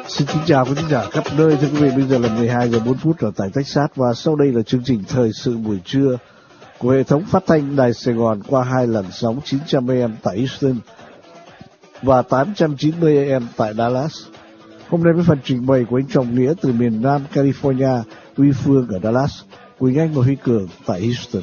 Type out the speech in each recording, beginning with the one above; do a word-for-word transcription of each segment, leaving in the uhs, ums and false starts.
Xin kính chào quý khán giả khắp nơi. Thưa quý vị, bây giờ là mười hai giờ bốn phút ở tại Texas và sau đây là chương trình thời sự buổi trưa của hệ thống phát thanh Đài Sài Gòn qua hai làn sóng chín trăm a em tại Houston và tám trăm chín mươi a em tại Dallas. Hôm nay với phần trình bày của anh Trọng Nghĩa từ miền Nam California, Huy Phương ở Dallas, Quỳnh Anh và Huy Cường tại Houston.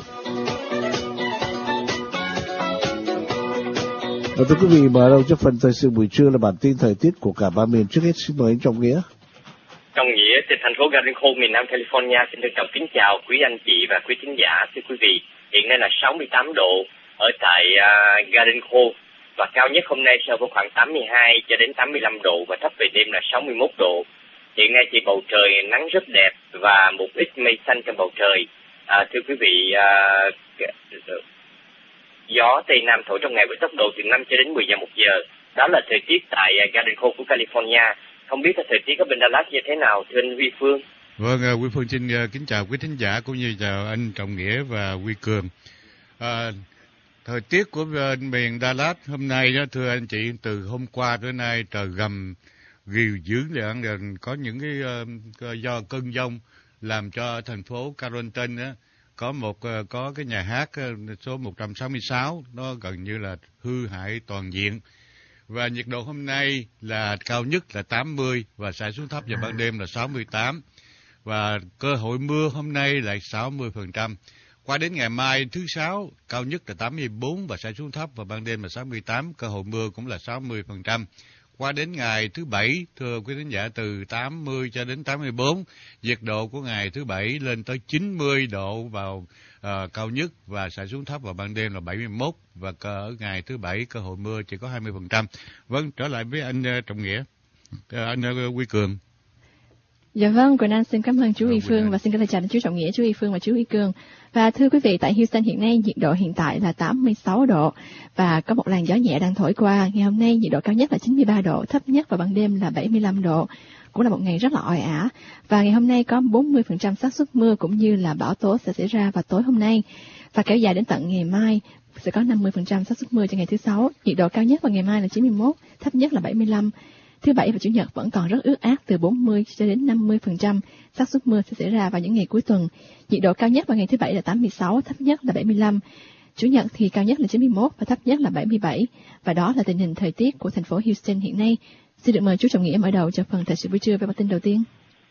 Và thưa quý vị, mở đầu cho phần thời sự buổi trưa là bản tin thời tiết của cả ba miền. Trước hết xin mời anh Trọng Nghĩa. Trọng Nghĩa từ thành phố Garden Grove, miền Nam California xin được trọng kính chào quý anh chị và quý thính giả. Thưa quý vị, hiện nay là sáu mươi tám độ ở tại uh, Garden Grove và cao nhất hôm nay sẽ có khoảng tám mươi hai cho đến tám mươi lăm độ và thấp về đêm là sáu mươi mốt độ. Hiện nay thì bầu trời nắng rất đẹp và một ít mây xanh trong bầu trời. À, thưa quý vị, uh, gió Tây Nam thổi trong ngày với tốc độ từ năm cho đến mười giờ một giờ. Đó là thời tiết tại Garden Grove của California. Không biết là thời tiết ở bên Dallas như thế nào, thưa anh Huy Phương? Vâng, Huy Phương xin kính chào quý thính giả cũng như chào anh Trọng Nghĩa và Huy Cường. À, thời tiết của miền Dallas hôm nay đó, thưa anh chị, từ hôm qua tới nay trời gầm ghiu dữ liền, có những cái uh, do cơn giông làm cho thành phố Carrollton đó, có một có cái nhà hát số một trăm sáu mươi sáu nó gần như là hư hại toàn diện. Và nhiệt độ hôm nay là cao nhất là tám mươi và sẽ xuống thấp vào ban đêm là sáu mươi tám. Và cơ hội mưa hôm nay là sáu mươi phần trăm. Qua đến ngày mai thứ Sáu, cao nhất là tám mươi bốn và sẽ xuống thấp và ban đêm là sáu mươi tám, cơ hội mưa cũng là sáu mươi phần trăm. Qua đến ngày thứ Bảy, thưa quý khán giả, từ tám mươi cho đến tám mươi bốn, nhiệt độ của ngày thứ Bảy lên tới chín mươi độ vào uh, cao nhất và sẽ xuống thấp vào ban đêm là bảy mươi mốt và ở ngày thứ Bảy cơ hội mưa chỉ có hai mươi phần trăm. Vâng, trở lại với anh uh, Trọng Nghĩa, uh, anh uh, Huy Cường. Dạ vâng, Quỳnh Anh xin cảm ơn chú Huy Phương và xin kính chào chú Trọng Nghĩa, chú Huy Phương và chú Huy Cường. Và thưa quý vị, tại Houston hiện nay nhiệt độ hiện tại là tám mươi sáu độ và có một làn gió nhẹ đang thổi qua. Ngày hôm nay nhiệt độ cao nhất là chín mươi ba độ, thấp nhất vào ban đêm là bảy mươi lăm độ. Cũng là một ngày rất là oi ả. Và ngày hôm nay có bốn mươi phần trăm xác suất mưa cũng như là bão tố sẽ xảy ra vào tối hôm nay và kéo dài đến tận ngày mai sẽ có năm mươi phần trăm xác suất mưa cho ngày thứ Sáu. Nhiệt độ cao nhất vào ngày mai là chín mươi mốt, thấp nhất là bảy mươi lăm. Thứ Bảy và Chủ nhật vẫn còn rất ướt át, từ bốn mươi cho đến năm mươi phần trăm xác suất mưa sẽ xảy ra vào những ngày cuối tuần. Nhiệt độ cao nhất vào ngày thứ Bảy là tám mươi sáu, thấp nhất là bảy mươi lăm. Chủ nhật thì cao nhất là chín mươi mốt và thấp nhất là bảy mươi bảy. Và đó là tình hình thời tiết của thành phố Houston hiện nay. Xin được mời chú Trọng Nghĩa mở đầu cho phần thời sự buổi trưa với bản tin đầu tiên.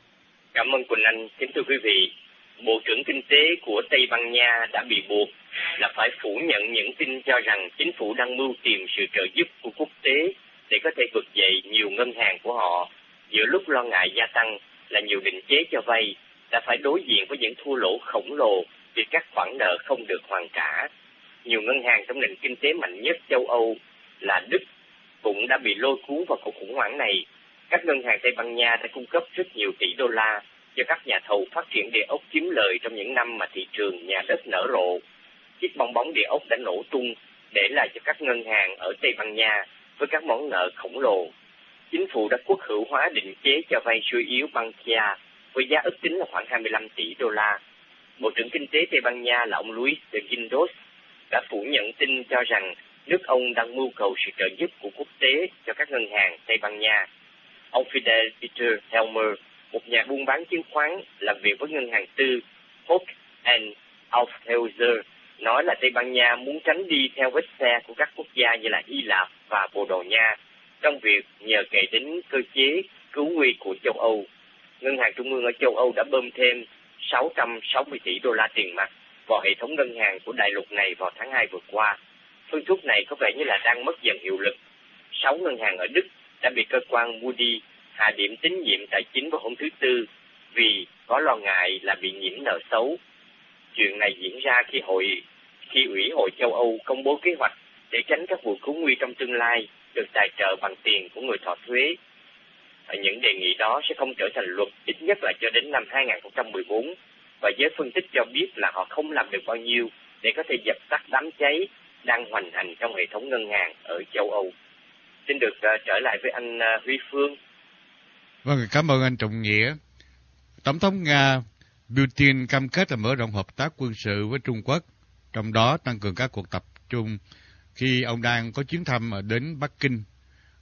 Cảm ơn Quỳnh Anh. Kính thưa quý vị, Bộ trưởng Kinh tế của Tây Ban Nha đã bị buộc là phải phủ nhận những tin cho rằng chính phủ đang mưu tìm sự trợ giúp của quốc tế để có thể vực dậy nhiều ngân hàng của họ giữa lúc lo ngại gia tăng là nhiều định chế cho vay đã phải đối diện với những thua lỗ khổng lồ vì các khoản nợ không được hoàn trả. Nhiều ngân hàng trong nền kinh tế mạnh nhất châu Âu là Đức cũng đã bị lôi cuốn vào cuộc khủng hoảng này. Các ngân hàng Tây Ban Nha đã cung cấp rất nhiều tỷ đô la cho các nhà thầu phát triển địa ốc kiếm lời trong những năm mà thị trường nhà đất nở rộ. Chiếc bong bóng địa ốc đã nổ tung để lại cho các ngân hàng ở Tây Ban Nha với các món nợ khổng lồ. Chính phủ đã quốc hữu hóa định chế cho vay suy yếu Bankia với giá ước tính là khoảng hai mươi lăm tỷ đô la. Bộ trưởng Kinh tế Tây Ban Nha là ông Luis de Guindos đã phủ nhận tin cho rằng nước ông đang mưu cầu sự trợ giúp của quốc tế cho các ngân hàng Tây Ban Nha. Ông Fidel Peter Helmer, một nhà buôn bán chứng khoán làm việc với ngân hàng tư Hock and Aufhäuser, nói là Tây Ban Nha muốn tránh đi theo vết xe của các quốc gia như là Hy Lạp và Bồ Đào Nha trong việc nhờ cậy đến cơ chế cứu nguy của châu Âu. Ngân hàng trung ương ở châu Âu đã bơm thêm sáu trăm sáu mươi tỷ đô la tiền mặt vào hệ thống ngân hàng của đại lục này vào tháng hai vừa qua. Phương thuốc này có vẻ như là đang mất dần hiệu lực. Sáu ngân hàng ở Đức đã bị cơ quan Moody hạ điểm tín nhiệm tài chính vào hôm thứ Tư vì có lo ngại là bị nhiễm nợ xấu. Chuyện này diễn ra khi hội khi Ủy hội châu Âu công bố kế hoạch để tránh các vụ cứu nguy trong tương lai được tài trợ bằng tiền của người thọ thuế. Những đề nghị đó sẽ không trở thành luật ít nhất là cho đến năm hai không một bốn và giới phân tích cho biết là họ không làm được bao nhiêu để có thể dập tắt đám cháy đang hoành hành trong hệ thống ngân hàng ở châu Âu. Xin được uh, trở lại với anh uh, Huy Phương. Vâng, cảm ơn anh Trọng Nghĩa. Tổng thống Nga Putin cam kết là mở rộng hợp tác quân sự với Trung Quốc, trong đó tăng cường các cuộc tập trung khi ông đang có chuyến thăm đến Bắc Kinh.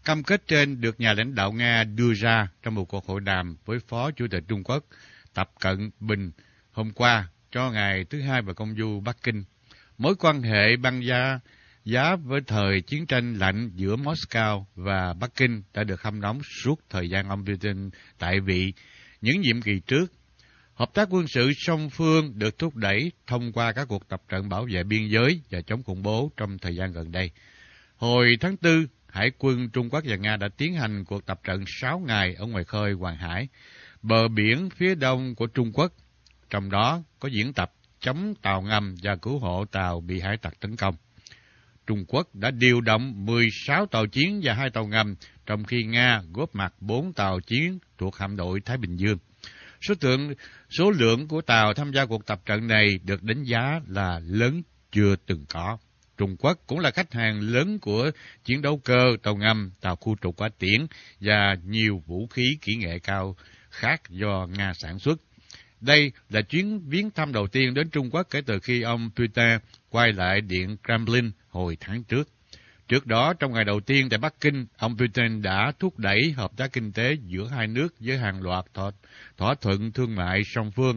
Cam kết trên được nhà lãnh đạo Nga đưa ra trong một cuộc hội đàm với Phó Chủ tịch Trung Quốc Tập Cận Bình hôm qua cho ngày thứ hai và công du Bắc Kinh. Mối quan hệ băng giá giá với thời chiến tranh lạnh giữa Moscow và Bắc Kinh đã được hâm nóng suốt thời gian ông Putin tại vị những nhiệm kỳ trước. Hợp tác quân sự song phương được thúc đẩy thông qua các cuộc tập trận bảo vệ biên giới và chống khủng bố trong thời gian gần đây. Hồi tháng tư, Hải quân Trung Quốc và Nga đã tiến hành cuộc tập trận sáu ngày ở ngoài khơi Hoàng Hải, bờ biển phía đông của Trung Quốc, trong đó có diễn tập chống tàu ngầm và cứu hộ tàu bị hải tặc tấn công. Trung Quốc đã điều động mười sáu tàu chiến và hai tàu ngầm, trong khi Nga góp mặt bốn tàu chiến thuộc hạm đội Thái Bình Dương. Số lượng, số lượng của tàu tham gia cuộc tập trận này được đánh giá là lớn chưa từng có. Trung Quốc cũng là khách hàng lớn của chiến đấu cơ, tàu ngầm, tàu khu trục hỏa tiễn và nhiều vũ khí kỹ nghệ cao khác do Nga sản xuất. Đây là chuyến viếng thăm đầu tiên đến Trung Quốc kể từ khi ông Putin quay lại Điện Kremlin hồi tháng trước. Trước đó, trong ngày đầu tiên tại Bắc Kinh, ông Putin đã thúc đẩy hợp tác kinh tế giữa hai nước với hàng loạt thỏa, thỏa thuận thương mại song phương.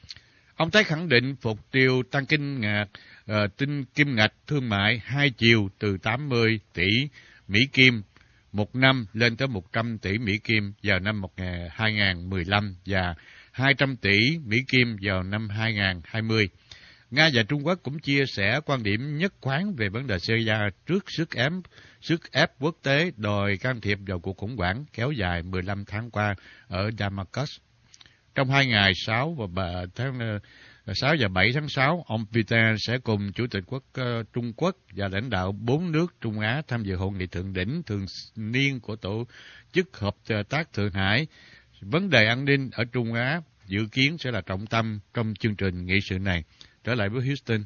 Ông tái khẳng định mục tiêu tăng kinh ngạch, uh, tinh kim ngạch thương mại hai chiều từ tám mươi tỷ Mỹ Kim một năm lên tới một trăm tỷ Mỹ Kim vào năm hai nghìn không trăm mười lăm và hai trăm tỷ Mỹ Kim vào năm hai nghìn không trăm hai mươi. Nga và Trung Quốc cũng chia sẻ quan điểm nhất quán về vấn đề Syria trước sức ép, sức ép quốc tế đòi can thiệp vào cuộc khủng hoảng kéo dài mười lăm tháng qua ở Damascus. Trong hai ngày sáu và tháng sáu và bảy tháng sáu, ông Putin sẽ cùng Chủ tịch quốc uh, Trung Quốc và lãnh đạo bốn nước Trung Á tham dự hội nghị thượng đỉnh thường niên của Tổ chức Hợp tác Thượng Hải. Vấn đề an ninh ở Trung Á dự kiến sẽ là trọng tâm trong chương trình nghị sự này. Trở lại với Houston.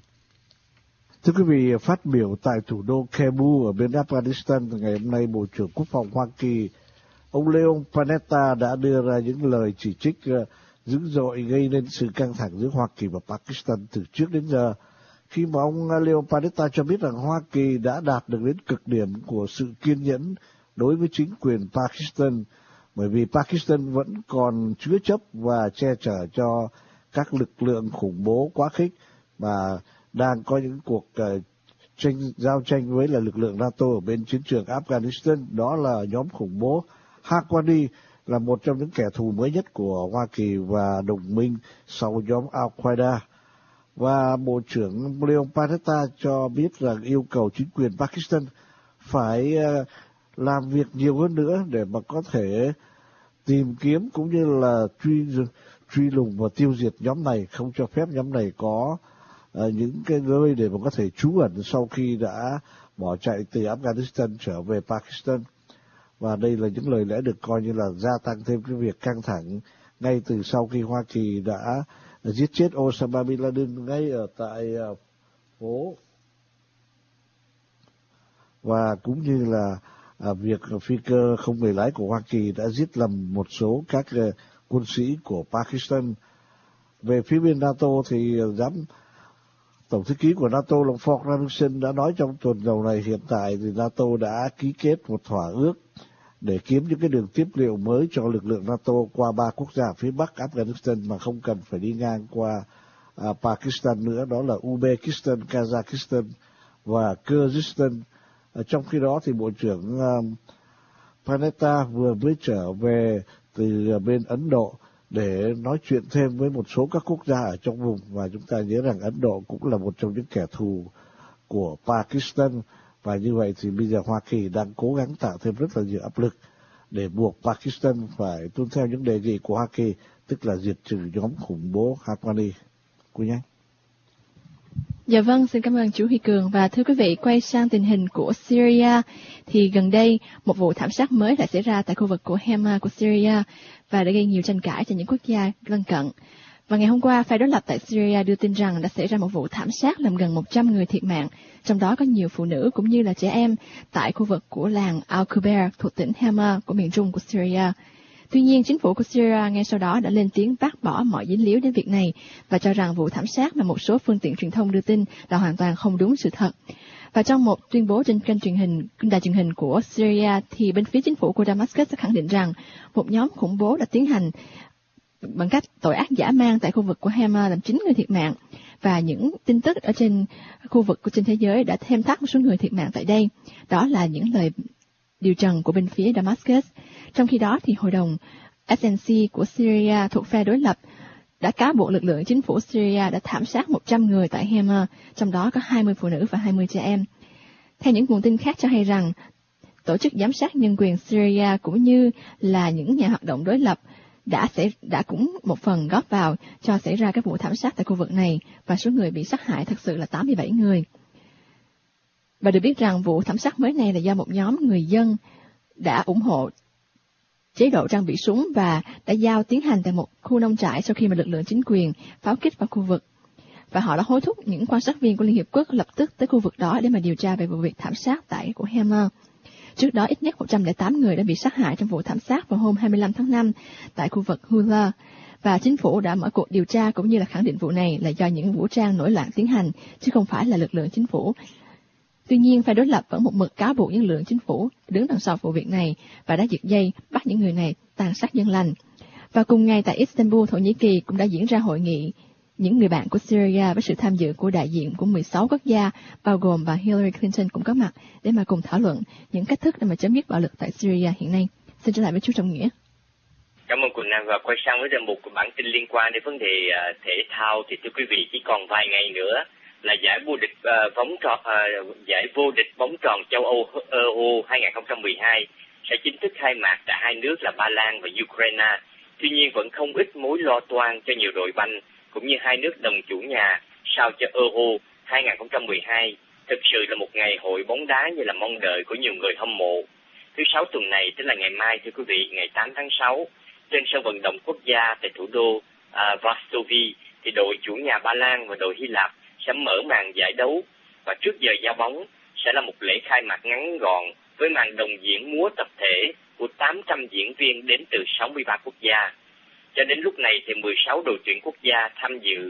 Thưa quý vị, phát biểu tại thủ đô Kabul ở bên Afghanistan ngày hôm nay, Bộ trưởng Quốc phòng Hoa Kỳ ông Leon Panetta đã đưa ra những lời chỉ trích uh, dữ dội gây nên sự căng thẳng giữa Hoa Kỳ và Pakistan từ trước đến giờ, khi mà ông Leon Panetta cho biết rằng Hoa Kỳ đã đạt được đến cực điểm của sự kiên nhẫn đối với chính quyền Pakistan, bởi vì Pakistan vẫn còn chứa chấp và che chở cho các lực lượng khủng bố quá khích và đang có những cuộc uh, tranh, giao tranh với là lực lượng NATO ở bên chiến trường Afghanistan. Đó là nhóm khủng bố Haqqani, là một trong những kẻ thù mới nhất của Hoa Kỳ và đồng minh sau nhóm Al-Qaeda. Và Bộ trưởng Leon Panetta cho biết rằng yêu cầu chính quyền Pakistan phải uh, làm việc nhiều hơn nữa để mà có thể tìm kiếm cũng như là truy truy lùng và tiêu diệt nhóm này, không cho phép nhóm này có uh, những cái nơi để mà có thể trú ẩn sau khi đã bỏ chạy từ Afghanistan trở về Pakistan. Và đây là những lời lẽ được coi như là gia tăng thêm cái việc căng thẳng ngay từ sau khi Hoa Kỳ đã giết chết Osama Bin Laden ngay ở tại uh, phố, và cũng như là uh, việc phi cơ không người lái của Hoa Kỳ đã giết lầm một số các uh, quân sĩ của Pakistan. Về phía bên NATO thì uh, giám Tổng thư ký của NATO là Fogh Rasmussen đã nói trong tuần đầu này hiện tại thì NATO đã ký kết một thỏa ước để kiếm những cái đường tiếp liệu mới cho lực lượng NATO qua ba quốc gia phía Bắc Afghanistan mà không cần phải đi ngang qua uh, Pakistan nữa, đó là Uzbekistan, Kazakhstan và Kyrgyzstan. Uh, trong khi đó thì Bộ trưởng uh, Panetta vừa mới trở về từ uh, bên Ấn Độ để nói chuyện thêm với một số các quốc gia ở trong vùng, và chúng ta nhớ rằng Ấn Độ cũng là một trong những kẻ thù của Pakistan. Và như vậy thì bây giờ Hoa Kỳ đang cố gắng tạo thêm rất là nhiều áp lực để buộc Pakistan phải tuân theo những đề nghị của Hoa Kỳ, tức là diệt trừ nhóm khủng bố Haqqani. Cô nhé. Dạ vâng, xin cảm ơn chú Huy Cường. Và thưa quý vị, quay sang tình hình của Syria, thì gần đây một vụ thảm sát mới đã xảy ra tại khu vực của Hama của Syria và đã gây nhiều tranh cãi cho những quốc gia lân cận. Và ngày hôm qua, phe đối lập tại Syria đưa tin rằng đã xảy ra một vụ thảm sát làm gần một trăm người thiệt mạng, trong đó có nhiều phụ nữ cũng như là trẻ em tại khu vực của làng Al-Kubair thuộc tỉnh Hama của miền trung của Syria. Tuy nhiên, chính phủ của Syria ngay sau đó đã lên tiếng bác bỏ mọi dính líu đến việc này và cho rằng vụ thảm sát mà một số phương tiện truyền thông đưa tin là hoàn toàn không đúng sự thật. Và trong một tuyên bố trên kênh truyền hình, đài truyền hình của Syria, thì bên phía chính phủ của Damascus đã khẳng định rằng một nhóm khủng bố đã tiến hành bằng cách tội ác dã man tại khu vực của Hama làm chín người thiệt mạng. Và những tin tức ở trên khu vực của trên thế giới đã thêm thắt một số người thiệt mạng tại đây. Đó là những lời điều trần của bên phía Damascus. Trong khi đó thì hội đồng ét en xê của Syria thuộc phe đối lập đã cáo buộc lực lượng chính phủ Syria đã thảm sát một trăm người tại Hama, trong đó có hai mươi phụ nữ và hai mươi trẻ em. Theo những nguồn tin khác cho hay rằng, tổ chức giám sát nhân quyền Syria cũng như là những nhà hoạt động đối lập đã sẽ đã cũng một phần góp vào cho xảy ra các vụ thảm sát tại khu vực này, và số người bị sát hại thật sự là tám mươi bảy người. Và được biết rằng vụ thảm sát mới này là do một nhóm người dân đã ủng hộ chế độ trang bị súng và đã giao tiến hành tại một khu nông trại sau khi mà lực lượng chính quyền pháo kích vào khu vực. Và họ đã hối thúc những quan sát viên của Liên Hiệp Quốc lập tức tới khu vực đó để mà điều tra về vụ việc thảm sát tại của Hama. Trước đó ít nhất một trăm lẻ tám người đã bị sát hại trong vụ thảm sát vào hôm hai mươi lăm tháng năm tại khu vực Hula. Và chính phủ đã mở cuộc điều tra cũng như là khẳng định vụ này là do những vũ trang nổi loạn tiến hành, chứ không phải là lực lượng chính phủ. Tuy nhiên, phe đối lập vẫn một mực cáo buộc những lực lượng chính phủ đứng đằng sau vụ việc này và đã giật dây bắt những người này tàn sát dân lành. Và cùng ngày tại Istanbul, Thổ Nhĩ Kỳ cũng đã diễn ra hội nghị những người bạn của Syria với sự tham dự của đại diện của mười sáu quốc gia, bao gồm bà Hillary Clinton cũng có mặt để mà cùng thảo luận những cách thức để mà chấm dứt bạo lực tại Syria hiện nay. Xin trở lại với chú Trọng Nghĩa. Cảm ơn Quỳnh Anh, và quay sang với danh mục của bản tin liên quan đến vấn đề uh, thể thao thì thưa quý vị, chỉ còn vài ngày nữa là giải vô địch uh, bóng tròn uh, giải vô địch bóng tròn châu Âu Euro hai không một hai sẽ chính thức khai mạc tại hai nước là Ba Lan và Ukraine. Tuy nhiên vẫn không ít mối lo toan cho nhiều đội banh cũng như hai nước đồng chủ nhà sao cho Euro hai không một hai thực sự là một ngày hội bóng đá như là mong đợi của nhiều người hâm mộ. Thứ sáu tuần này, tức là ngày mai thưa quý vị, ngày tám tháng sáu, trên sân vận động quốc gia tại thủ đô uh, Varsovie, thì đội chủ nhà Ba Lan và đội Hy Lạp sẽ mở màn giải đấu, và trước giờ giao bóng sẽ là một lễ khai mạc ngắn gọn với màn đồng diễn múa tập thể của tám trăm diễn viên đến từ sáu mươi ba quốc gia. Cho đến lúc này thì mười sáu đội tuyển quốc gia tham dự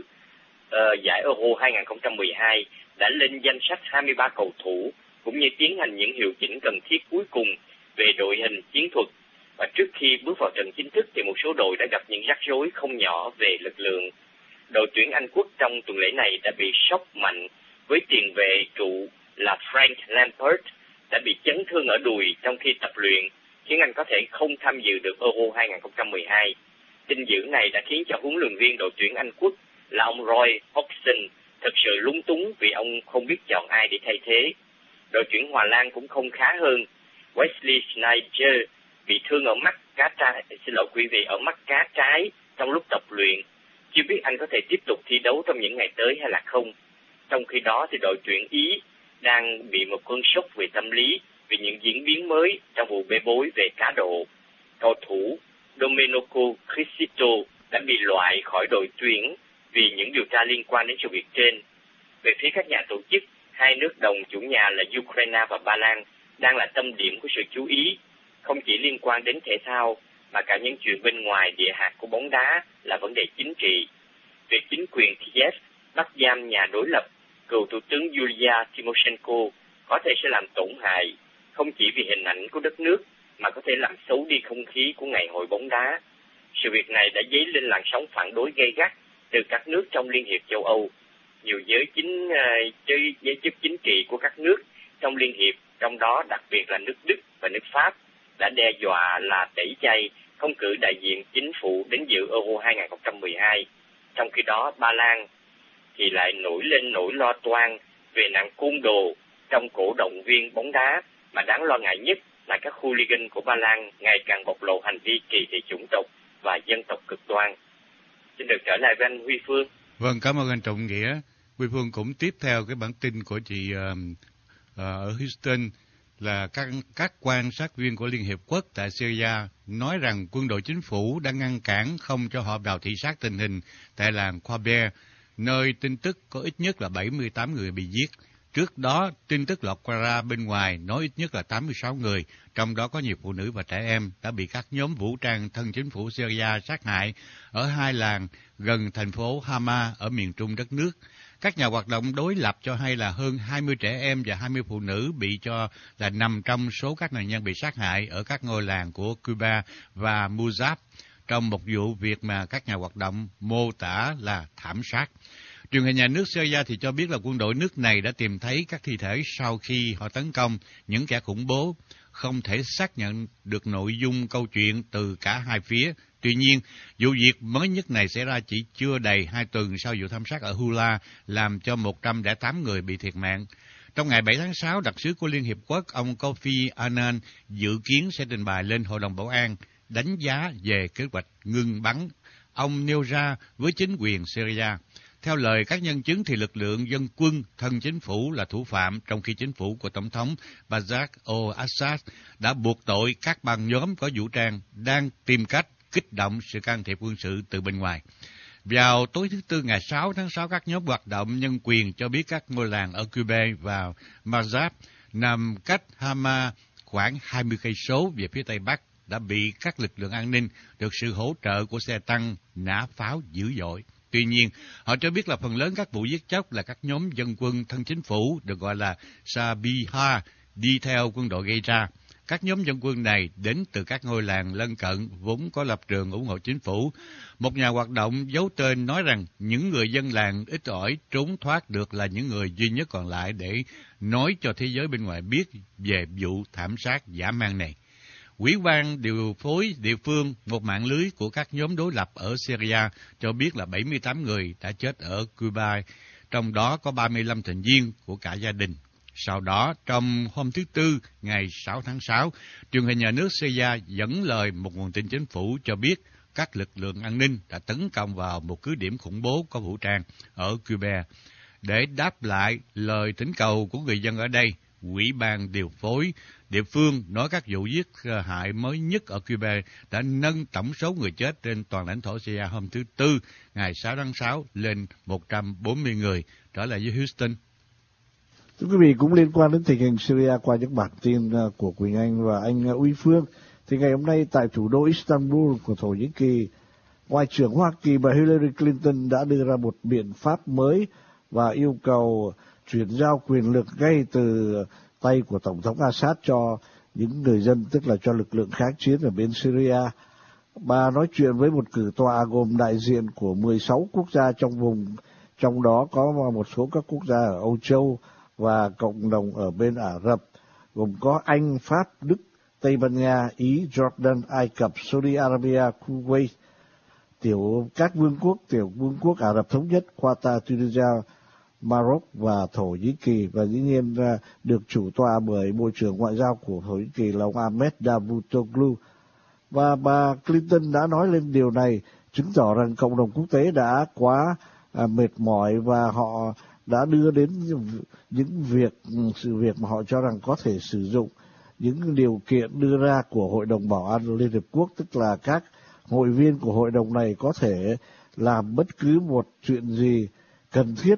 uh, giải Euro hai không một hai đã lên danh sách hai mươi ba cầu thủ cũng như tiến hành những hiệu chỉnh cần thiết cuối cùng về đội hình chiến thuật. Và trước khi bước vào trận chính thức thì một số đội đã gặp những rắc rối không nhỏ về lực lượng. Đội tuyển Anh Quốc trong tuần lễ này đã bị sốc mạnh với tiền vệ trụ là Frank Lampard đã bị chấn thương ở đùi trong khi tập luyện, khiến anh có thể không tham dự được Euro hai không một hai. Tin dữ này đã khiến cho huấn luyện viên đội tuyển Anh Quốc là ông Roy Hodgson thực sự lúng túng vì ông không biết chọn ai để thay thế. Đội tuyển Hòa Lan cũng không khá hơn. Wesley Sneijder bị thương ở mắt cá trái, xin lỗi quý vị, ở mắt cá trái trong lúc tập luyện. Chưa biết anh có thể tiếp tục thi đấu trong những ngày tới hay là không. Trong khi đó thì đội tuyển Ý đang bị một cơn sốc về tâm lý vì những diễn biến mới trong vụ bê bối về cá độ. Cầu thủ Domenico Cristito đã bị loại khỏi đội tuyển vì những điều tra liên quan đến sự việc trên. Về phía các nhà tổ chức, hai nước đồng chủ nhà là Ukraine và Ba Lan đang là tâm điểm của sự chú ý, không chỉ liên quan đến thể thao mà cả những chuyện bên ngoài địa hạt của bóng đá là vấn đề chính trị. Việc chính quyền Kiev bắt giam nhà đối lập, cựu thủ tướng Yulia Tymoshenko, có thể sẽ làm tổn hại không chỉ vì hình ảnh của đất nước mà có thể làm xấu đi không khí của ngày hội bóng đá. Sự việc này đã dấy lên làn sóng phản đối gay gắt từ các nước trong Liên hiệp châu Âu. Nhiều giới chính uh, giới, giới chức chính trị của các nước trong Liên hiệp, trong đó đặc biệt là nước Đức và nước Pháp, đã đe dọa là tẩy chay không cử đại diện chính phủ đến dự Euro hai không một hai. Trong khi đó, Ba Lan thì lại nổi lên nỗi lo toan về nạn côn đồ trong cổ động viên bóng đá, mà đáng lo ngại nhất là các hooligan của Ba Lan ngày càng bộc lộ hành vi kỳ thị chủng tộc và dân tộc cực đoan. Xin được trở lại với anh Huy Phương. Vâng, cảm ơn anh Trọng Nghĩa. Huy Phương cũng tiếp theo cái bản tin của chị uh, uh, ở Houston là các các quan sát viên của Liên Hiệp Quốc tại Syria nói rằng quân đội chính phủ đang ngăn cản không cho họ vào thị sát tình hình tại làng Qaber, nơi tin tức có ít nhất là bảy mươi tám người bị giết. Trước đó, tin tức lọt qua ra bên ngoài nói ít nhất là tám mươi sáu người, trong đó có nhiều phụ nữ và trẻ em đã bị các nhóm vũ trang thân chính phủ Syria sát hại ở hai làng gần thành phố Hama ở miền trung đất nước. Các nhà hoạt động đối lập cho hay là hơn hai mươi trẻ em và hai mươi phụ nữ bị cho là nằm trong số các nạn nhân bị sát hại ở các ngôi làng của Cuba và Muzaf trong một vụ việc mà các nhà hoạt động mô tả là thảm sát. Truyền hình nhà nước Syria thì cho biết là quân đội nước này đã tìm thấy các thi thể sau khi họ tấn công những kẻ khủng bố, không thể xác nhận được nội dung câu chuyện từ cả hai phía. Tuy nhiên, vụ việc mới nhất này xảy ra chỉ chưa đầy hai tuần sau vụ thảm sát ở Hula, làm cho một trăm lẻ tám người bị thiệt mạng. Trong ngày bảy tháng sáu, đặc sứ của Liên Hiệp Quốc, ông Kofi Annan, dự kiến sẽ trình bày lên Hội đồng Bảo an, đánh giá về kế hoạch ngừng bắn. Ông nêu ra với chính quyền Syria. Theo lời các nhân chứng thì lực lượng dân quân thân chính phủ là thủ phạm, trong khi chính phủ của Tổng thống Bashar al-Assad đã buộc tội các băng nhóm có vũ trang đang tìm cách kích động sự can thiệp quân sự từ bên ngoài. Vào tối thứ Tư ngày sáu tháng sáu, các nhóm hoạt động nhân quyền cho biết các ngôi làng ở Cuba và Mazab nằm cách Hama khoảng hai mươi cây số về phía tây bắc đã bị các lực lượng an ninh được sự hỗ trợ của xe tăng nã pháo dữ dội. Tuy nhiên, họ cho biết là phần lớn các vụ giết chóc là các nhóm dân quân thân chính phủ được gọi là Sabiha đi theo quân đội gây ra. Các nhóm dân quân này đến từ các ngôi làng lân cận vốn có lập trường ủng hộ chính phủ. Một nhà hoạt động giấu tên nói rằng những người dân làng ít ỏi trốn thoát được là những người duy nhất còn lại để nói cho thế giới bên ngoài biết về vụ thảm sát dã man này. Ủy ban điều phối địa phương, một mạng lưới của các nhóm đối lập ở Syria, cho biết là bảy mươi tám người đã chết ở Cuba, trong đó có ba mươi lăm thành viên của cả gia đình. Sau đó, trong hôm thứ Tư, ngày sáu tháng sáu, truyền hình nhà nước Syria dẫn lời một nguồn tin chính phủ cho biết các lực lượng an ninh đã tấn công vào một cứ điểm khủng bố có vũ trang ở Cuba. Để đáp lại lời thỉnh cầu của người dân ở đây, Ủy ban điều phối địa phương nói các vụ giết hại mới nhất ở Cuba đã nâng tổng số người chết trên toàn lãnh thổ Syria hôm thứ Tư, ngày sáu tháng sáu lên một trăm bốn mươi người, trở lại với Houston. Thưa quý vị, cũng liên quan đến tình hình Syria qua những bản tin của Quỳnh Anh và anh Uy Phương, thì ngày hôm nay tại thủ đô Istanbul của Thổ Nhĩ Kỳ, Ngoại trưởng Hoa Kỳ bà Hillary Clinton đã đưa ra một biện pháp mới và yêu cầu chuyển giao quyền lực ngay từ tay của Tổng thống Assad cho những người dân, tức là cho lực lượng kháng chiến ở bên Syria. Bà nói chuyện với một cử tọa gồm đại diện của mười sáu quốc gia trong vùng, trong đó có một số các quốc gia ở Âu Châu và cộng đồng ở bên Ả Rập, gồm có Anh, Pháp, Đức, Tây Ban Nha, Ý, Jordan, Ai Cập, Saudi Arabia, Kuwait, tiểu các vương quốc, tiểu vương quốc Ả Rập Thống Nhất, Qatar, Tunisia, Maroc và Thổ Nhĩ Kỳ, và dĩ nhiên được chủ tọa bởi Bộ trưởng Ngoại giao của Thổ Nhĩ Kỳ là ông Ahmet Davutoglu. Và bà Clinton đã nói lên điều này, chứng tỏ rằng cộng đồng quốc tế đã quá à, mệt mỏi và họ đã đưa đến những việc, sự việc mà họ cho rằng có thể sử dụng những điều kiện đưa ra của Hội đồng Bảo an Liên Hợp Quốc, tức là các hội viên của hội đồng này có thể làm bất cứ một chuyện gì cần thiết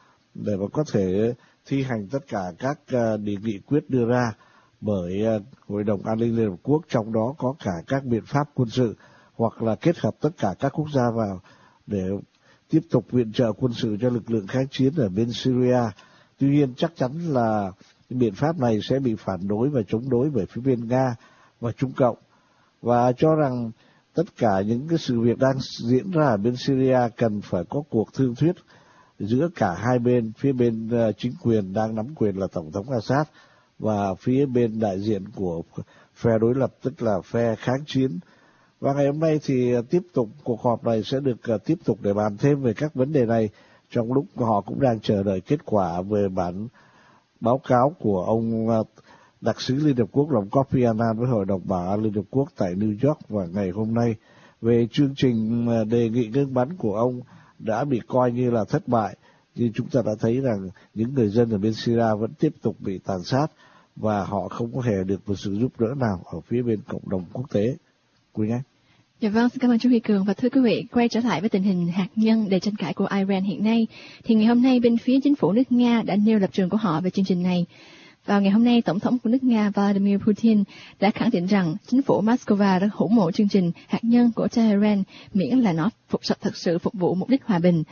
để mà có thể thi hành tất cả các đề nghị quyết đưa ra bởi Hội đồng An ninh Liên Hợp Quốc, trong đó có cả các biện pháp quân sự hoặc là kết hợp tất cả các quốc gia vào để tiếp tục viện trợ quân sự cho lực lượng kháng chiến ở bên Syria. Tuy nhiên chắc chắn là biện pháp này sẽ bị phản đối và chống đối bởi phía bên Nga và Trung Cộng, và cho rằng tất cả những cái sự việc đang diễn ra ở bên Syria cần phải có cuộc thương thuyết giữa cả hai bên, phía bên uh, chính quyền đang nắm quyền là Tổng thống Assad và phía bên đại diện của phe đối lập, tức là phe kháng chiến. Và ngày hôm nay thì uh, tiếp tục cuộc họp này sẽ được uh, tiếp tục để bàn thêm về các vấn đề này, trong lúc họ cũng đang chờ đợi kết quả về bản báo cáo của ông uh, đặc sứ Liên Hợp Quốc lòng Kofi Annan với Hội đồng Bảo an Liên Hợp Quốc tại New York vào ngày hôm nay về chương trình uh, đề nghị ngưng bắn của ông đã bị coi như là thất bại. Nhưng chúng ta đã thấy rằng những người dân ở bên Syria vẫn tiếp tục bị tàn sát và họ không có hề được một sự giúp đỡ nào ở phía bên cộng đồng quốc tế. Quỳnh Anh. Dạ vâng, xin cảm ơn chú Huy Cường. Và thưa quý vị, quay trở lại với tình hình hạt nhân đầy tranh cãi của Iran hiện nay, thì ngày hôm nay bên phía chính phủ nước Nga đã nêu lập trường của họ về chương trình này. Vào ngày hôm nay, Tổng thống của nước Nga Vladimir Putin đã khẳng định rằng chính phủ Moscow đã ủng hộ chương trình hạt nhân của Tehran miễn là nó phục thật sự phục vụ mục đích hòa bình.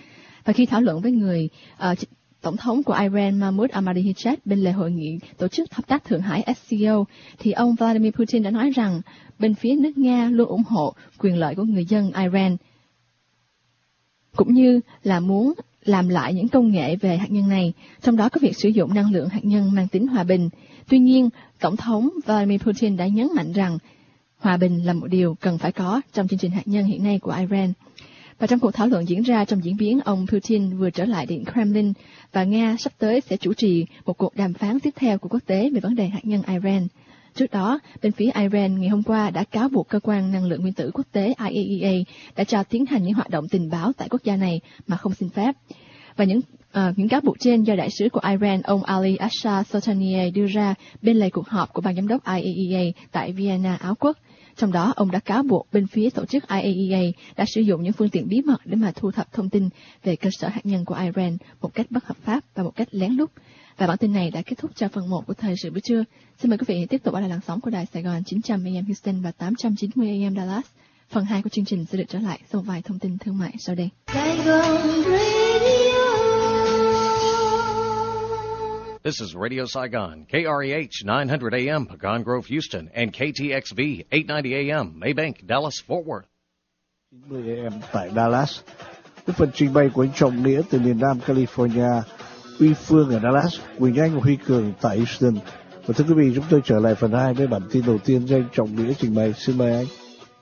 Và khi thảo luận với người uh, Tổng thống của Iran Mahmoud Ahmadinejad bên lề hội nghị tổ chức hợp tác Thượng Hải ét xê o, thì ông Vladimir Putin đã nói rằng bên phía nước Nga luôn ủng hộ quyền lợi của người dân Iran, cũng như là muốn làm lại những công nghệ về hạt nhân này, trong đó có việc sử dụng năng lượng hạt nhân mang tính hòa bình. Tuy nhiên, Tổng thống Vladimir Putin đã nhấn mạnh rằng hòa bình là một điều cần phải có trong chương trình hạt nhân hiện nay của Iran. Và trong cuộc thảo luận diễn ra trong diễn biến, ông Putin vừa trở lại Điện Kremlin và Nga sắp tới sẽ chủ trì một cuộc đàm phán tiếp theo của quốc tế về vấn đề hạt nhân Iran. Trước đó, bên phía Iran ngày hôm qua đã cáo buộc cơ quan năng lượng nguyên tử quốc tế i a e a đã cho tiến hành những hoạt động tình báo tại quốc gia này mà không xin phép. Và những uh, những cáo buộc trên do đại sứ của Iran, ông Ali Ashar Soltanieh đưa ra bên lề cuộc họp của ban giám đốc i a e a tại Vienna, Áo Quốc. Trong đó, ông đã cáo buộc bên phía tổ chức i a e a đã sử dụng những phương tiện bí mật để mà thu thập thông tin về cơ sở hạt nhân của Iran một cách bất hợp pháp và một cách lén lút. Và bản tin này đã kết thúc cho phần một của Thời sự buổi trưa. Xin mời quý vị tiếp tục ở lại làn sóng của Đài Sài Gòn chín trăm a em Houston và tám trăm chín mươi a em Dallas. Phần hai của chương trình sẽ được trở lại sau một vài thông tin thương mại sau đây. This is Radio Saigon, K R E H nine hundred A M, Pagan Grove, Houston, and K T X V eight ninety A M, Maybank, Dallas, Fort Worth. chín mươi A M tại Dallas. Với phần trình bày của anh Trọng Nghĩa từ miền Nam California, Uy Phương ở Dallas, Quỳnh Anh và Huy Cường tại Houston. Và thưa quý vị, chúng tôi trở lại phần hai với bản tin đầu tiên do anh Trọng Nghĩa trình bày. Xin mời anh.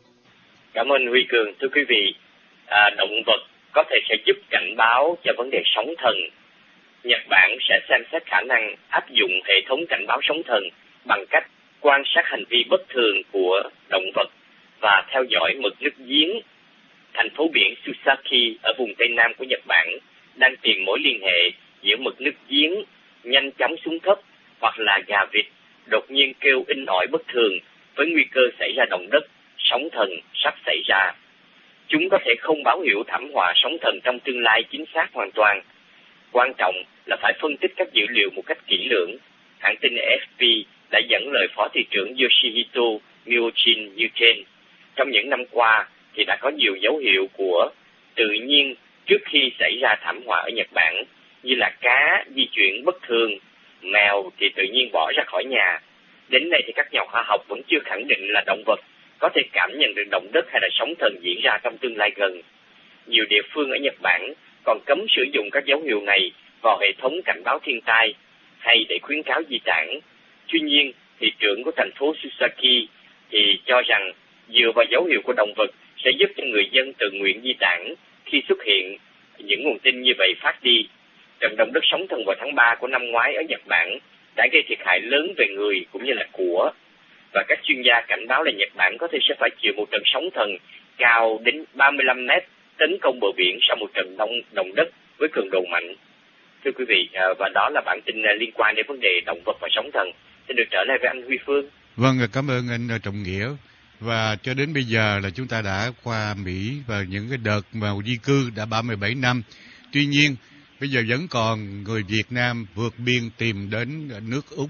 Cảm ơn Huy Cường. Thưa quý vị, à, động vật có thể sẽ giúp cảnh báo cho vấn đề sóng thần. Nhật Bản sẽ xem xét khả năng áp dụng hệ thống cảnh báo sóng thần bằng cách quan sát hành vi bất thường của động vật và theo dõi mực nước giếng. Thành phố biển Susaki ở vùng Tây Nam của Nhật Bản đang tìm mối liên hệ giữa mực nước giếng nhanh chóng xuống thấp hoặc là gà vịt đột nhiên kêu inh ỏi bất thường với nguy cơ xảy ra động đất, sóng thần sắp xảy ra. Chúng có thể không báo hiệu thảm họa sóng thần trong tương lai chính xác hoàn toàn. Quan trọng là phải phân tích các dữ liệu một cách kỹ lưỡng. Hãng tin A F P đã dẫn lời Phó Thị trưởng Yoshihito Myojin như trên. Trong những năm qua thì đã có nhiều dấu hiệu của tự nhiên trước khi xảy ra thảm họa ở Nhật Bản, như là cá di chuyển bất thường, mèo thì tự nhiên bỏ ra khỏi nhà. Đến nay thì các nhà khoa học vẫn chưa khẳng định là động vật có thể cảm nhận được động đất hay là sóng thần diễn ra trong tương lai gần. Nhiều địa phương ở Nhật Bản còn cấm sử dụng các dấu hiệu này vào hệ thống cảnh báo thiên tai hay để khuyến cáo di tản. Tuy nhiên, thị trưởng của thành phố Susaki thì cho rằng dựa vào dấu hiệu của động vật sẽ giúp cho người dân tự nguyện di tản khi xuất hiện những nguồn tin như vậy phát đi. Trận động đất sóng thần vào tháng ba của năm ngoái ở Nhật Bản đã gây thiệt hại lớn về người cũng như là của. Và các chuyên gia cảnh báo là Nhật Bản có thể sẽ phải chịu một trận sóng thần cao đến ba mươi lăm mét tấn công bờ biển sau một trận động, động đất với cường độ mạnh. Thưa quý vị, và đó là bản tin liên quan đến vấn đề động vật và sóng thần. Xin được trở lại với anh Huy Phương. Vâng, cảm ơn anh Trọng Nghĩa. Và cho đến bây giờ là chúng ta đã qua Mỹ và những cái đợt mà di cư đã ba mươi bảy năm. Tuy nhiên, bây giờ vẫn còn người Việt Nam vượt biên tìm đến nước Úc.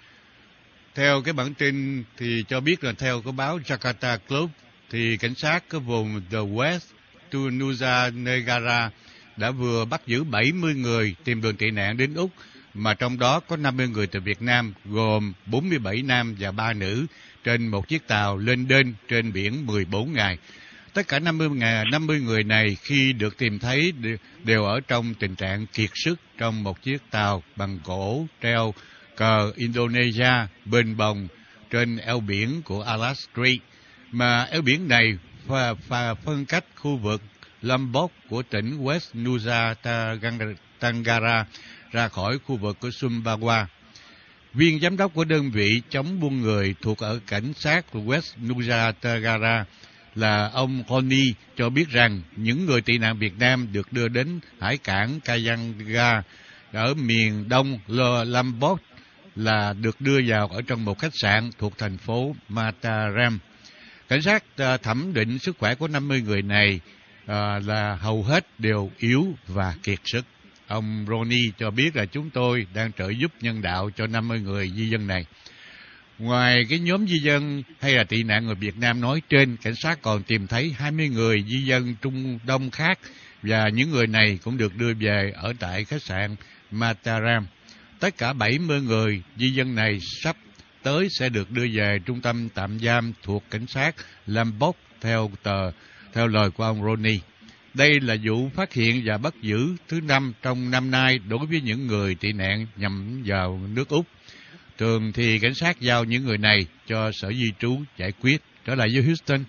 Theo cái bản tin thì cho biết là theo cái báo Jakarta Club thì cảnh sát cái vùng The West to Nusa Negara đã vừa bắt giữ bảy mươi người tìm đường tị nạn đến Úc, mà trong đó có năm mươi người từ Việt Nam, gồm bốn mươi bảy nam và ba nữ, trên một chiếc tàu lên đên trên biển mười bốn ngày. Tất cả năm mươi, năm mươi người này khi được tìm thấy đều ở trong tình trạng kiệt sức trong một chiếc tàu bằng gỗ treo cờ Indonesia bên bồng trên eo biển của Alas Strait, mà eo biển này pha, pha phân cách khu vực Lombok của tỉnh West Nusa Tenggara ra khỏi khu vực của Sumbawa. Viên giám đốc của đơn vị chống buôn người thuộc ở cảnh sát của West Nusa Tenggara là ông Connie cho biết rằng những người tị nạn Việt Nam được đưa đến hải cảng Kayanga ở miền đông Lombok là được đưa vào ở trong một khách sạn thuộc thành phố Mataram. Cảnh sát thẩm định sức khỏe của năm mươi người này à, là hầu hết đều yếu và kiệt sức. Ông Ronnie cho biết là chúng tôi đang trợ giúp nhân đạo cho năm mươi người di dân này. Ngoài cái nhóm di dân hay là tị nạn người Việt Nam nói trên, cảnh sát còn tìm thấy hai mươi người di dân Trung Đông khác và những người này cũng được đưa về ở tại khách sạn Mataram. Tất cả bảy mươi người di dân này sắp tới sẽ được đưa về trung tâm tạm giam thuộc cảnh sát Lombok theo tờ theo lời của ông Ronnie. Đây là vụ phát hiện và bắt giữ thứ năm trong năm nay đối với những người tị nạn nhằm vào nước Úc. Thường thì cảnh sát giao những người này cho sở di trú giải quyết. Trở lại với Houston.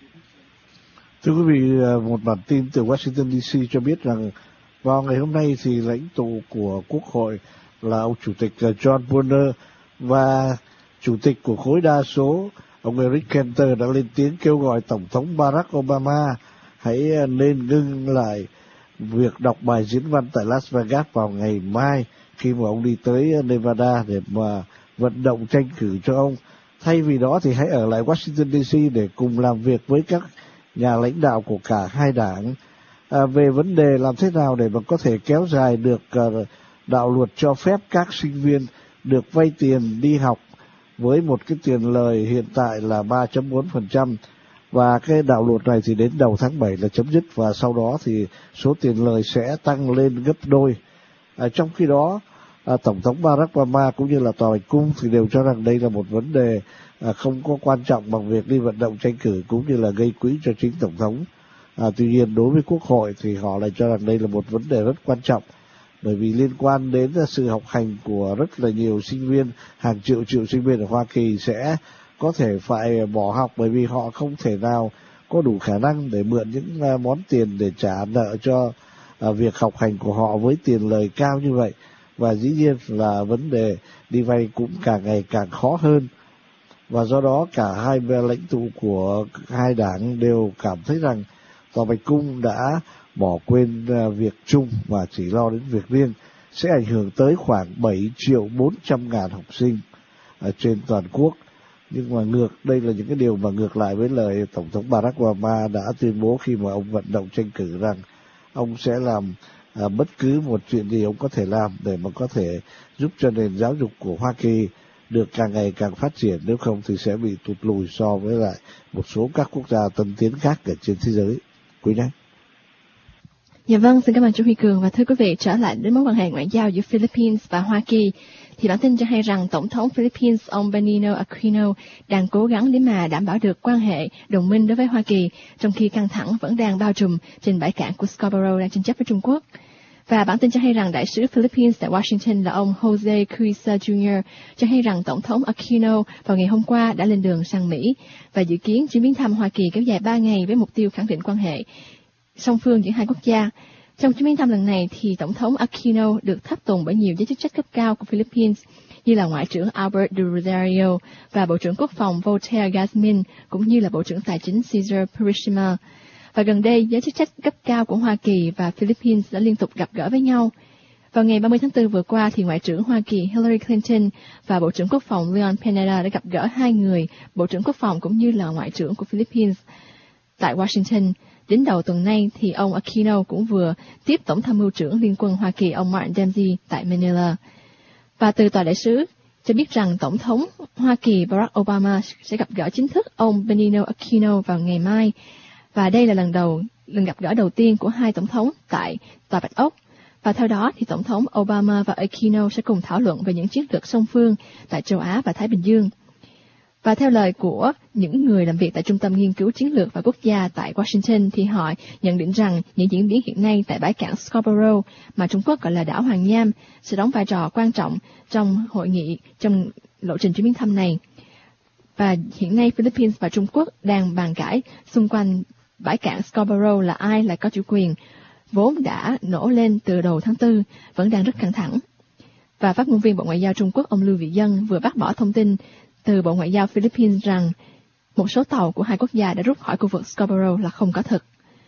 Thưa quý vị, một bản tin từ Washington đê xê cho biết rằng vào ngày hôm nay thì lãnh tụ của Quốc hội là ông Chủ tịch John Boehner và Chủ tịch của khối đa số ông Eric Cantor đã lên tiếng kêu gọi Tổng thống Barack Obama hãy nên ngưng lại việc đọc bài diễn văn tại Las Vegas vào ngày mai khi mà ông đi tới Nevada để mà vận động tranh cử cho ông. Thay vì đó thì hãy ở lại Washington đê xê để cùng làm việc với các nhà lãnh đạo của cả hai đảng à, về vấn đề làm thế nào để mà có thể kéo dài được uh, đạo luật cho phép các sinh viên được vay tiền đi học với một cái tiền lời hiện tại là ba phẩy bốn phần trăm, và cái đạo luật này thì đến đầu tháng bảy là chấm dứt, và sau đó thì số tiền lời sẽ tăng lên gấp đôi. À, trong khi đó à, Tổng thống Barack Obama cũng như là Tòa Bạch Cung thì đều cho rằng đây là một vấn đề à, không có quan trọng bằng việc đi vận động tranh cử cũng như là gây quỹ cho chính Tổng thống. À, tuy nhiên đối với Quốc hội thì họ lại cho rằng đây là một vấn đề rất quan trọng, bởi vì liên quan đến sự học hành của rất là nhiều sinh viên, hàng triệu triệu sinh viên ở Hoa Kỳ sẽ có thể phải bỏ học bởi vì họ không thể nào có đủ khả năng để mượn những món tiền để trả nợ cho việc học hành của họ với tiền lời cao như vậy. Và dĩ nhiên là vấn đề đi vay cũng càng ngày càng khó hơn. Và do đó cả hai lãnh tụ của hai đảng đều cảm thấy rằng Tòa Bạch Cung đã bỏ quên việc chung và chỉ lo đến việc riêng, sẽ ảnh hưởng tới khoảng bảy triệu bốn trăm ngàn học sinh ở trên toàn quốc. Nhưng mà ngược, đây là những cái điều mà ngược lại với lời Tổng thống Barack Obama đã tuyên bố khi mà ông vận động tranh cử rằng ông sẽ làm à, bất cứ một chuyện gì ông có thể làm để mà có thể giúp cho nền giáo dục của Hoa Kỳ được càng ngày càng phát triển, nếu không thì sẽ bị tụt lùi so với lại một số các quốc gia tân tiến khác ở trên thế giới. Quý nhé. Dạ vâng, xin cảm ơn chú Huy Cường. Và thưa quý vị, trở lại đến mối quan hệ ngoại giao giữa Philippines và Hoa Kỳ, thì bản tin cho hay rằng Tổng thống Philippines ông Benigno Aquino đang cố gắng để mà đảm bảo được quan hệ đồng minh đối với Hoa Kỳ, trong khi căng thẳng vẫn đang bao trùm trên bãi cạn của Scarborough đang tranh chấp với Trung Quốc. Và bản tin cho hay rằng đại sứ Philippines tại Washington là ông Jose Cuisa Junior cho hay rằng Tổng thống Aquino vào ngày hôm qua đã lên đường sang Mỹ và dự kiến chuyến viếng thăm Hoa Kỳ kéo dài ba ngày với mục tiêu khẳng định quan hệ song phương giữa hai quốc gia. Trong chuyến viếng thăm lần này thì Tổng thống Aquino được tháp tùng bởi nhiều giới chức trách cấp cao của Philippines như là Ngoại trưởng Albert de Rosario và Bộ trưởng Quốc phòng Voltaire Gazmin, cũng như là Bộ trưởng Tài chính Cesar Purisima. Và gần đây, giới chức trách cấp cao của Hoa Kỳ và Philippines đã liên tục gặp gỡ với nhau. Vào ngày ba mươi tháng tư vừa qua, thì Ngoại trưởng Hoa Kỳ Hillary Clinton và Bộ trưởng Quốc phòng Leon Panetta đã gặp gỡ hai người, Bộ trưởng Quốc phòng cũng như là Ngoại trưởng của Philippines tại Washington. Đến đầu tuần này, thì ông Aquino cũng vừa tiếp Tổng tham mưu trưởng Liên quân Hoa Kỳ ông Martin Dempsey tại Manila. Và từ tòa đại sứ cho biết rằng Tổng thống Hoa Kỳ Barack Obama sẽ gặp gỡ chính thức ông Benigno Aquino vào ngày mai. Và đây là lần đầu lần gặp gỡ đầu tiên của hai tổng thống tại Tòa Bạch Ốc. Và theo đó thì Tổng thống Obama và Aquino sẽ cùng thảo luận về những chiến lược song phương tại châu Á và Thái Bình Dương. Và theo lời của những người làm việc tại Trung tâm Nghiên cứu Chiến lược và Quốc gia tại Washington, thì họ nhận định rằng những diễn biến hiện nay tại bãi cạn Scarborough, mà Trung Quốc gọi là đảo Hoàng Nham, sẽ đóng vai trò quan trọng trong hội nghị, trong lộ trình chuyến viếng thăm này. Và hiện nay Philippines và Trung Quốc đang bàn cãi xung quanh bãi cạn Scarborough là ai là có chủ quyền, vốn đã nổ lên từ đầu tháng tư, vẫn đang rất căng thẳng. Và phát ngôn viên Bộ Ngoại giao Trung Quốc ông Lưu Vị Dân vừa bác bỏ thông tin từ Bộ Ngoại giao Philippines rằng một số tàu của hai quốc gia đã rút khỏi khu vực Scarborough là không có thực.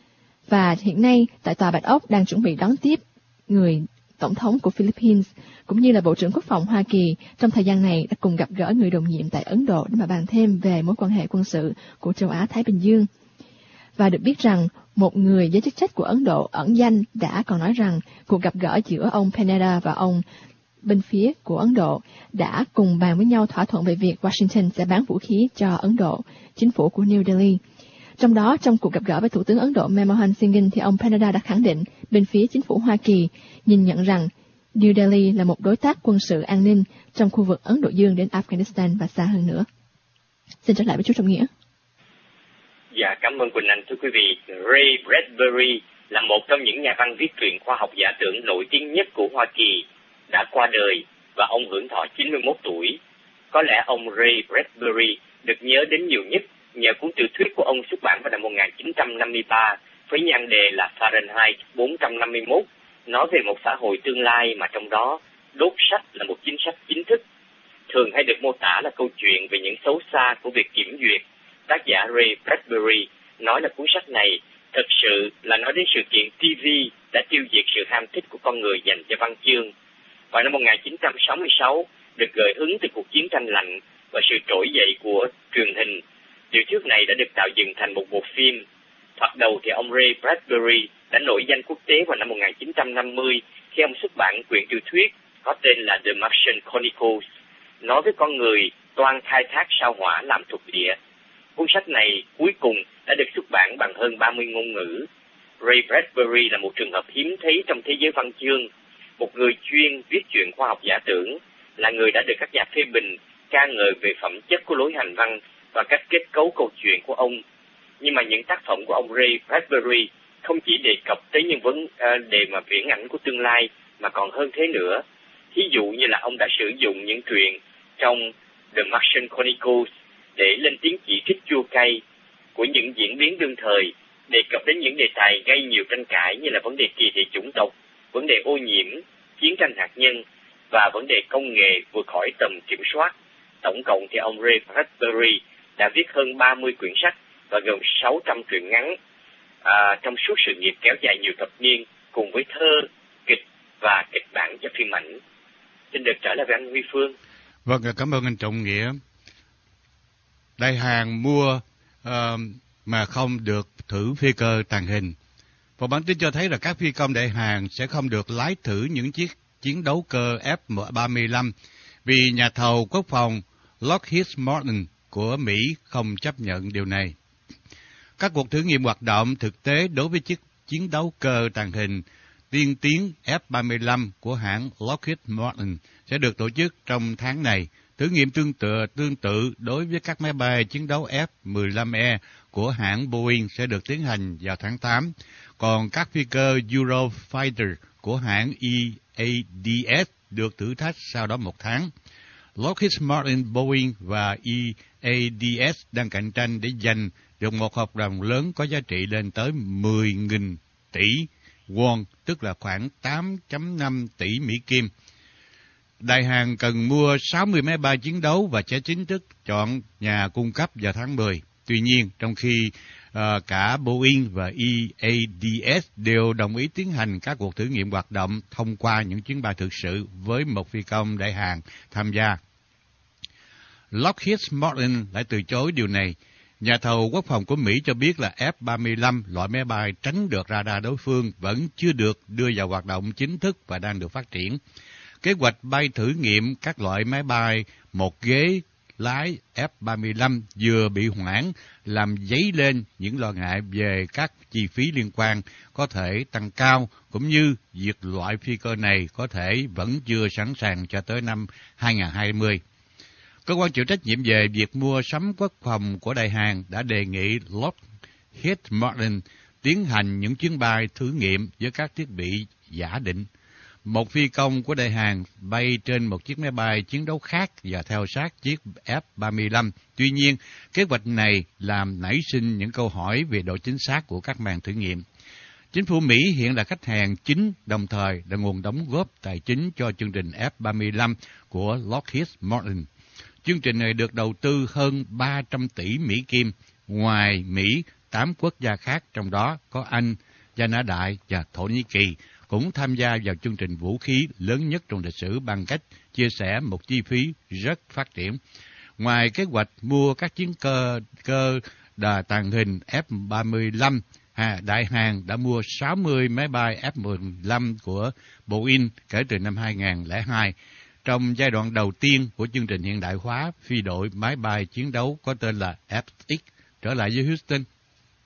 Và hiện nay tại Tòa Bạch Ốc đang chuẩn bị đón tiếp người Tổng thống của Philippines cũng như là Bộ trưởng Quốc phòng Hoa Kỳ trong thời gian này đã cùng gặp gỡ người đồng nhiệm tại Ấn Độ để mà bàn thêm về mối quan hệ quân sự của châu Á-Thái Bình Dương. Và được biết rằng một người giới chức trách của Ấn Độ ẩn danh đã còn nói rằng cuộc gặp gỡ giữa ông Panetta và ông bên phía của Ấn Độ đã cùng bàn với nhau thỏa thuận về việc Washington sẽ bán vũ khí cho Ấn Độ, chính phủ của New Delhi. Trong đó, trong cuộc gặp gỡ với Thủ tướng Ấn Độ Manmohan Singh thì ông Panetta đã khẳng định bên phía chính phủ Hoa Kỳ nhìn nhận rằng New Delhi là một đối tác quân sự an ninh trong khu vực Ấn Độ Dương đến Afghanistan và xa hơn nữa. Xin trở lại với chú Trọng Nghĩa. Dạ, cảm ơn Quỳnh Anh. Thưa quý vị, Ray Bradbury là một trong những nhà văn viết truyện khoa học giả tưởng nổi tiếng nhất của Hoa Kỳ, đã qua đời và ông hưởng thọ chín mươi mốt tuổi. Có lẽ ông Ray Bradbury được nhớ đến nhiều nhất nhờ cuốn tiểu thuyết của ông xuất bản vào năm một nghìn chín trăm năm mươi ba với nhan đề là Fahrenheit bốn trăm năm mươi mốt, nói về một xã hội tương lai mà trong đó đốt sách là một chính sách chính thức. Thường hay được mô tả là câu chuyện về những xấu xa của việc kiểm duyệt. Tác giả Ray Bradbury nói là cuốn sách này thực sự là nói đến sự kiện ti vi đã tiêu diệt sự ham thích của con người dành cho văn chương. Vào năm một nghìn chín trăm sáu mươi sáu, được gợi hứng từ cuộc chiến tranh lạnh và sự trỗi dậy của truyền hình, tiểu thuyết này đã được tạo dựng thành một bộ phim. Thoạt đầu thì ông Ray Bradbury đã nổi danh quốc tế vào năm một nghìn chín trăm năm mươi khi ông xuất bản quyển tiểu thuyết có tên là The Martian Chronicles, nói với con người toan khai thác sao Hỏa làm thuộc địa. Cuốn sách này cuối cùng đã được xuất bản bằng hơn ba mươi ngôn ngữ. Ray Bradbury là một trường hợp hiếm thấy trong thế giới văn chương, một người chuyên viết truyện khoa học giả tưởng, là người đã được các nhà phê bình ca ngợi về phẩm chất của lối hành văn và cách kết cấu câu chuyện của ông. Nhưng mà những tác phẩm của ông Ray Bradbury không chỉ đề cập tới những vấn đề mà viễn ảnh của tương lai, mà còn hơn thế nữa. Ví dụ như là ông đã sử dụng những truyện trong The Martian Chronicles để lên tiếng chỉ trích chua cay của những diễn biến đương thời, đề cập đến những đề tài gây nhiều tranh cãi như là vấn đề kỳ thị chủng tộc, vấn đề ô nhiễm, chiến tranh hạt nhân và vấn đề công nghệ vượt khỏi tầm kiểm soát. Tổng cộng thì ông Ray Bradbury đã viết hơn ba mươi quyển sách và gần sáu trăm truyện ngắn à, trong suốt sự nghiệp kéo dài nhiều thập niên, cùng với thơ, kịch và kịch bản cho phim ảnh. Xin được trở lại với anh Huy Phương. Vâng, cảm ơn anh Trọng Nghĩa. Đại Hàn mua uh, mà không được thử phi cơ tàng hình. Và bản tin cho thấy là các phi công Đại Hàn sẽ không được lái thử những chiếc chiến đấu cơ F ba mươi lăm vì nhà thầu quốc phòng Lockheed Martin của Mỹ không chấp nhận điều này. Các cuộc thử nghiệm hoạt động thực tế đối với chiếc chiến đấu cơ tàng hình tiên tiến F ba mươi lăm của hãng Lockheed Martin sẽ được tổ chức trong tháng này. Thử nghiệm tương tự tương tự đối với các máy bay chiến đấu F mười lăm E của hãng Boeing sẽ được tiến hành vào tháng tám. Còn các phi cơ Eurofighter của hãng E A D S được thử thách sau đó một tháng. Lockheed Martin, Boeing và E A D S đang cạnh tranh để giành được một hợp đồng lớn có giá trị lên tới mười nghìn tỷ won, tức là khoảng tám phẩy năm tỷ Mỹ Kim. Đại Hàn cần mua sáu mươi máy bay chiến đấu và sẽ chính thức chọn nhà cung cấp vào tháng mười. Tuy nhiên, trong khi uh, cả Boeing và E A D S đều đồng ý tiến hành các cuộc thử nghiệm hoạt động thông qua những chuyến bay thực sự với một phi công Đại Hàn tham gia, Lockheed Martin lại từ chối điều này. Nhà thầu quốc phòng của Mỹ cho biết là F ba mươi lăm, loại máy bay tránh được radar đối phương, vẫn chưa được đưa vào hoạt động chính thức và đang được phát triển. Kế hoạch bay thử nghiệm các loại máy bay một ghế lái F ba mươi lăm vừa bị hoãn, làm dấy lên những lo ngại về các chi phí liên quan có thể tăng cao, cũng như việc loại phi cơ này có thể vẫn chưa sẵn sàng cho tới năm hai không hai không. Cơ quan chịu trách nhiệm về việc mua sắm quốc phòng của Đại Hàn đã đề nghị Lockheed Martin tiến hành những chuyến bay thử nghiệm với các thiết bị giả định. Một phi công của Đại Hàn bay trên một chiếc máy bay chiến đấu khác và theo sát chiếc F ba mươi lăm. Tuy nhiên, kế hoạch này làm nảy sinh những câu hỏi về độ chính xác của các màn thử nghiệm. Chính phủ Mỹ hiện là khách hàng chính, đồng thời là nguồn đóng góp tài chính cho chương trình F ba mươi lăm của Lockheed Martin. Chương trình này được đầu tư hơn ba trăm tỷ Mỹ Kim. Ngoài Mỹ, tám quốc gia khác, trong đó có Anh, Gia Na Đại và Thổ Nhĩ Kỳ, cũng tham gia vào chương trình vũ khí lớn nhất trong lịch sử bằng cách chia sẻ một chi phí rất phát triển. Ngoài kế hoạch mua các chiến cơ cơ đà tàng hình F ba mươi lăm, Đại Hàn đã mua sáu mươi máy bay F mười lăm của Boeing kể từ năm hai không không hai. Trong giai đoạn đầu tiên của chương trình hiện đại hóa phi đội máy bay chiến đấu có tên là F X. Trở lại với Houston.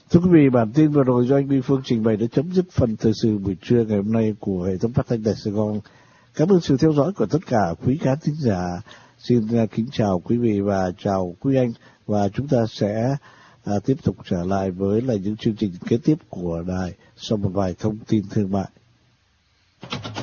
Thưa quý vị, bản tin vừa rồi do anh Duy Phương trình bày đã chấm dứt phần thời sự buổi trưa ngày hôm nay của hệ thống phát thanh Đài Sài Gòn. Cảm ơn sự theo dõi của tất cả quý khán thính giả. Xin kính chào quý vị và chào quý anh, và chúng ta sẽ à, tiếp tục trở lại với là những chương trình kế tiếp của đài sau một vài thông tin thương mại.